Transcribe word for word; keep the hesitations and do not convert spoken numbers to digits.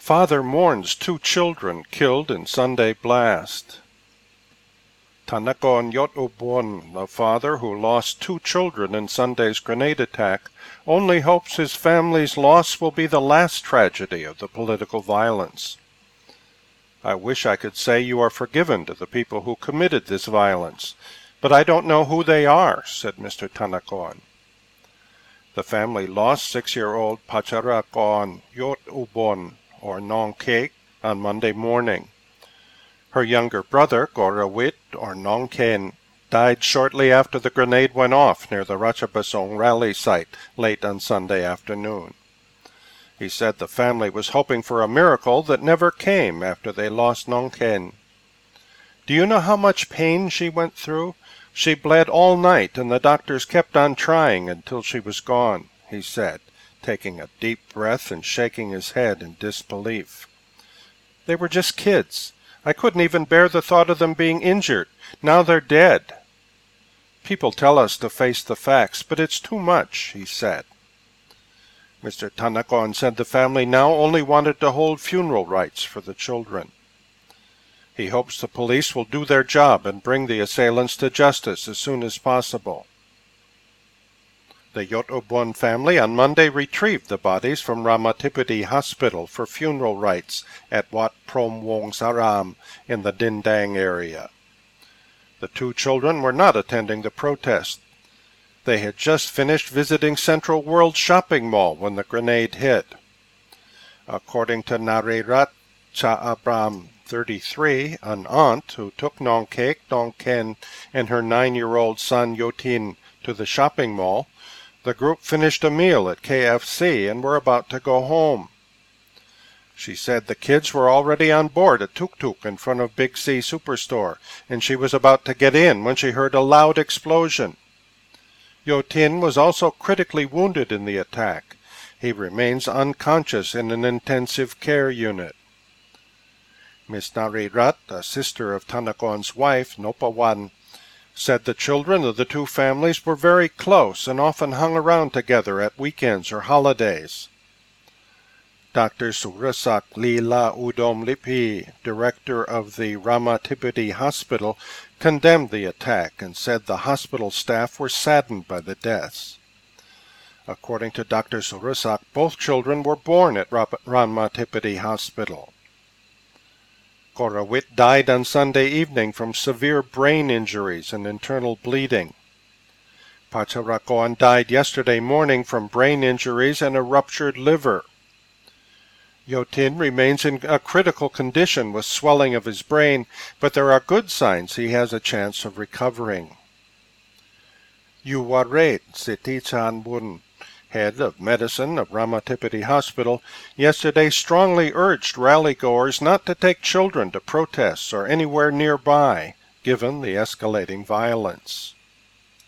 Father mourns two children killed in Sunday blast. Tanagon Yot Ubon, the father who lost two children in Sunday's grenade attack, only hopes his family's loss will be the last tragedy of the political violence. I wish I could say you are forgiven to the people who committed this violence, but I don't know who they are, said Mister Tanagon. The family lost six-year-old Pacharagon Yot Ubon, or Nong Kek, on Monday morning. Her younger brother, Gorawit, or Nong Ken, died shortly after the grenade went off near the Ratchabasong rally site late on Sunday afternoon. He said the family was hoping for a miracle that never came after they lost Nong Ken. Do you know how much pain she went through? She bled all night, and the doctors kept on trying until she was gone, he said, taking a deep breath and shaking his head in disbelief. They were just kids. I couldn't even bear the thought of them being injured. Now they're dead. People tell us to face the facts, but it's too much, he said. Mister Tanagon said the family now only wanted to hold funeral rites for the children. He hopes the police will do their job and bring the assailants to justice as soon as possible. The Yot Ubon family on Monday retrieved the bodies from Ramatipudi Hospital for funeral rites at Wat Prom Wong Saram in the Dindang area. The two children were not attending the protest. They had just finished visiting Central World Shopping Mall when the grenade hit. According to Narerat Chaabram, thirty-three, an aunt who took Nong Kek, Nong Ken, and her nine-year-old son Yotin to the shopping mall, the group finished a meal at K F C and were about to go home. She said the kids were already on board a tuk-tuk in front of Big C Superstore, and she was about to get in when she heard a loud explosion. Yotin was also critically wounded in the attack. He remains unconscious in an intensive care unit. Miss Narirat, a sister of Tanagon's wife, Nopawan, said the children of the two families were very close and often hung around together at weekends or holidays. Doctor Surasak Lila Udom Lipi, director of the Ramatipudi Hospital, condemned the attack and said the hospital staff were saddened by the deaths. According to Doctor Surasak, both children were born at Ramatipudi Hospital. Gorawit died on Sunday evening from severe brain injuries and internal bleeding. Pacharagon died yesterday morning from brain injuries and a ruptured liver. Yotin remains in a critical condition with swelling of his brain, but there are good signs he has a chance of recovering. Yuwaret Sitichan Bun, head of medicine of Ramatipudi Hospital, yesterday strongly urged rally-goers not to take children to protests or anywhere nearby, given the escalating violence.